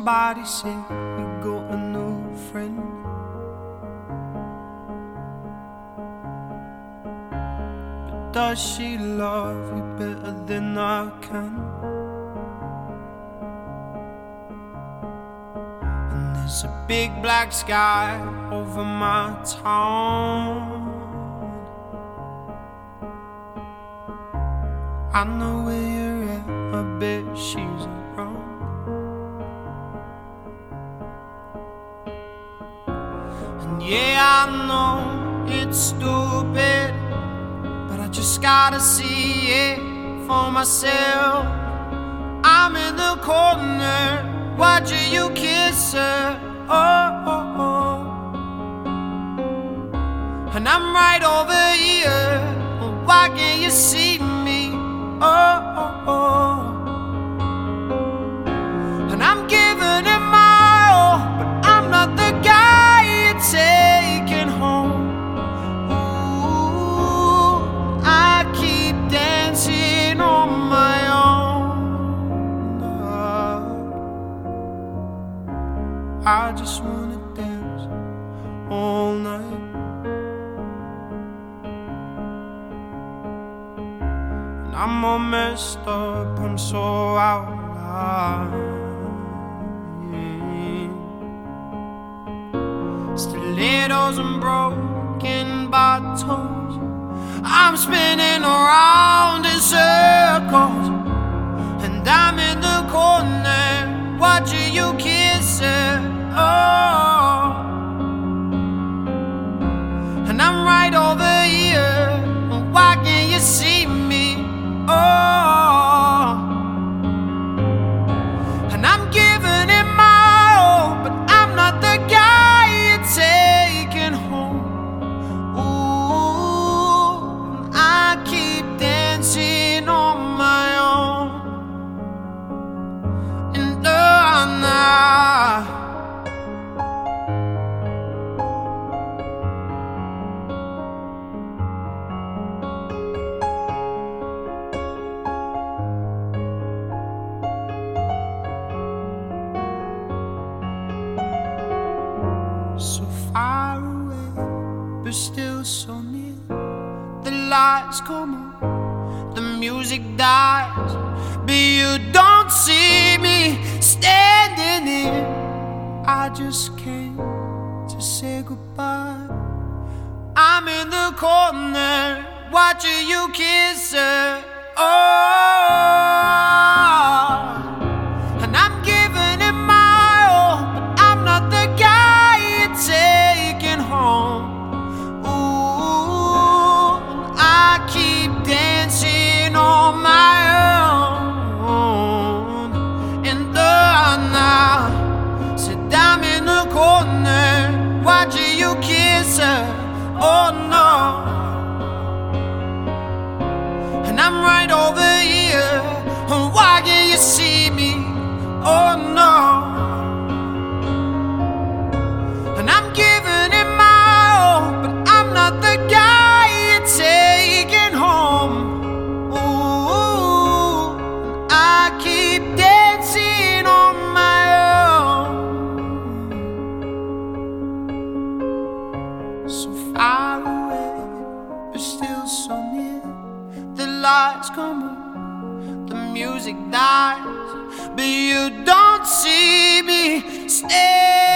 somebody say you got a new friend. But does she love you better than I can? And there's a big black sky over my town. I know where you're at, I bet she's around. And yeah, I know it's stupid, but I just gotta see it for myself. I'm in the corner, watching you kiss her. Oh, oh, oh. And I'm right over here, why can't you see me? Oh, oh, oh. And I'm giving it my all, but I'm not the guy you're taking home. Ooh, I keep dancing on my own. I just wanna dance all night. I'm all messed up, I'm so out of line. Stilettos and broken bottles, I'm spinning around in circles. And I'm in the corner, watching you kiss her. Oh. And I'm right over here, why can't you see me? Oh, and I'm giving it my all, but I'm not the guy you're taking home. Ooh, I keep dancing on my own. And so far away, but still so near. The lights come on, the music dies, but you don't see me standing here. I just came to say goodbye. I'm in the corner, watching you kiss her. Oh, and I'm giving it my all, but I'm not the guy you're taking home. Ooh, I keep dancing on my own. And now, said I'm in the corner, watching you kiss her. Oh no. And I'm right over here, why can't you see me? Oh no. And I'm giving it my all, but I'm not the guy you're taking home. Ooh, I keep dancing on my own. So far away, but still so near. The lights come on, the music dies, but you don't see me stay.